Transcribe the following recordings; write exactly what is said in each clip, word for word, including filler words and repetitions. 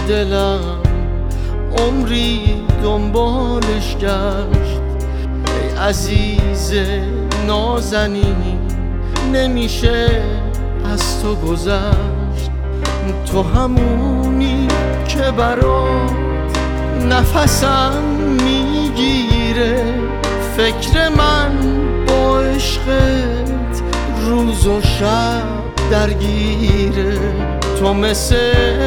دلم عمری دنبالش گشت. ای عزیز نازنین نمیشه از تو گذشت. تو همونی که برات نفسم میگیره. فکر من با عشقت روز و شب درگیره. تو مثل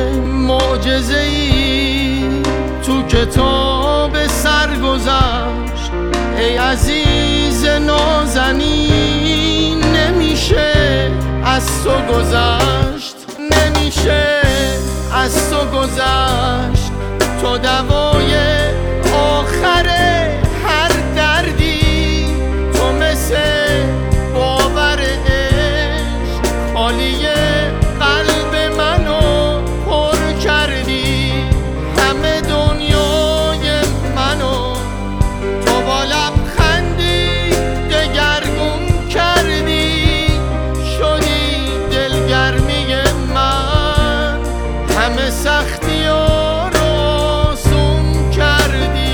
معجزه‌ای تو کتاب سرگذشت. ای عزیز نازنین نمیشه از تو گذشت. نمیشه از تو گذشت. تو دوای آخر هر دردی. تو مثل باور عشق خالی قلب منو پر کردی. همه دنیای منو تو با لبخندی دگرگون کردی. شدی دلگرمی من، همه سختی ها رو آسون کردی.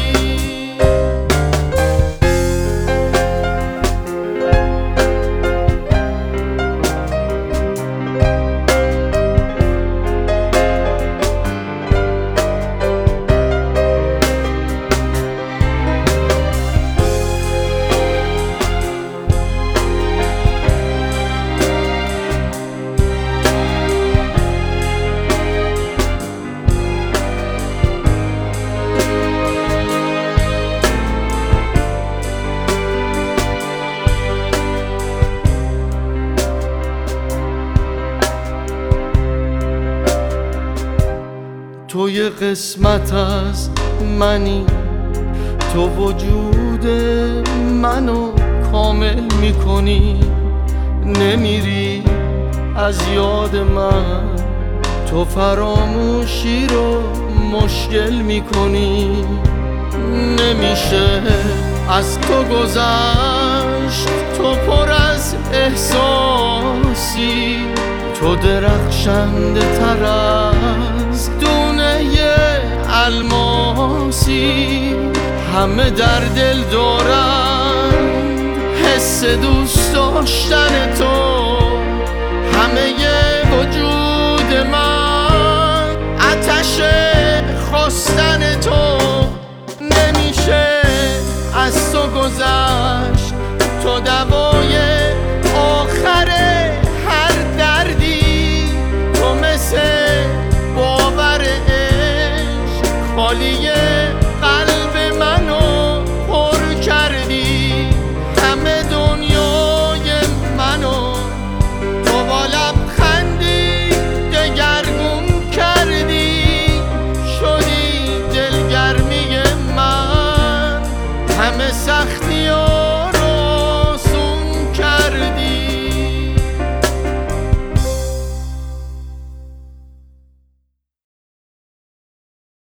تو یه قسمت از منی. تو وجود منو کامل میکنی. نمیری از یاد من. تو فراموشی رو مشکل میکنی. نمیشه از تو گذشت. تو پر از احساسی. تو درخشنده تر از دونه الماسی. همه در دل دارن حس دوست داشتن تو. همه وجود من آتش خواستن تو. نمیشه از تو گذشت. تو دوای آخر هر دردی. تو مثل باور عشق خالی